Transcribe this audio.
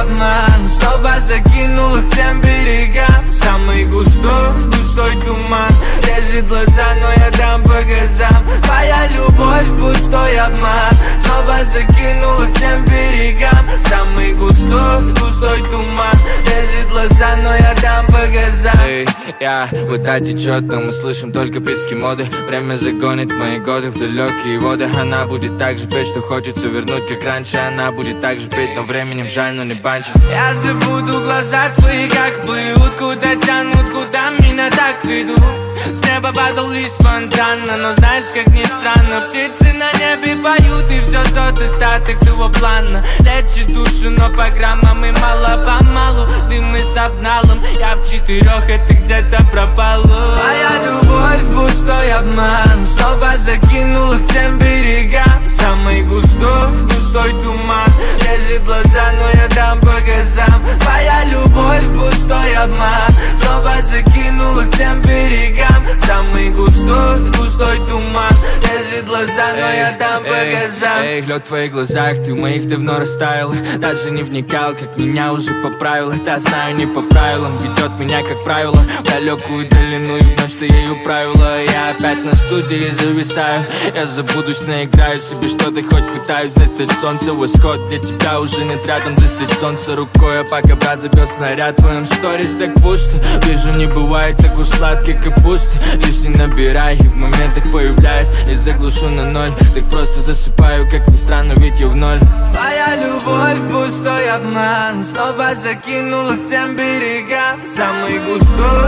обман снова закинул их к тем берегам. Самый густой туман режет глаза, но я дам по газам. Твоя любовь пустой обман снова закинул их к тем берегам. Самый густой туман режет глаза, но я дам по газам. Вода течет, но мы слышим только писки моды. Время загонит мои годы в далекие воды. Она будет так же петь, что хочется вернуть, как раньше. Она будет так же петь, но временем жаль, но не банчит. Я забуду глаза твои, как плывут, куда тянут, куда меня так ведут. С неба падал лист спонтанно, но знаешь, как ни странно, птицы на небе поют, и все тот остаток твоего плана лечит душу, но по граммам и мало-помалу. Дым с обналом, я в 4, и ты где-то пропала. Твоя любовь пустой обман снова закинул их к тем берегам. Самый густой туман режет глаза, но я дам по газам. Твоя любовь пустой обман снова закинул их к тем берегам. Самый густой туман режет глаза, но я дам по газам. Лед в твоих глазах, ты в моих давно растаял. Даже не вникал, как меня уже поправила. Да знаю, не по правилам, ведет меня как правило в далекую долину, и вновь ты ею правила. Я опять на студии зависаю, я забудусь, наиграю себе что-то, хоть пытаюсь достать солнце. Восход, для тебя уже нет рядом, достать солнце рукой. А пока брат забил снаряд, в твоем сторис так пусто. Вижу, не бывает так уж сладкий капуст. Лишь не набирай, и в моментах появляюсь и заглушу на ноль. Так просто засыпаю, как ни странно, ведь я в ноль. Твоя любовь пустой обман снова закинул их к тем берегам. Самый густой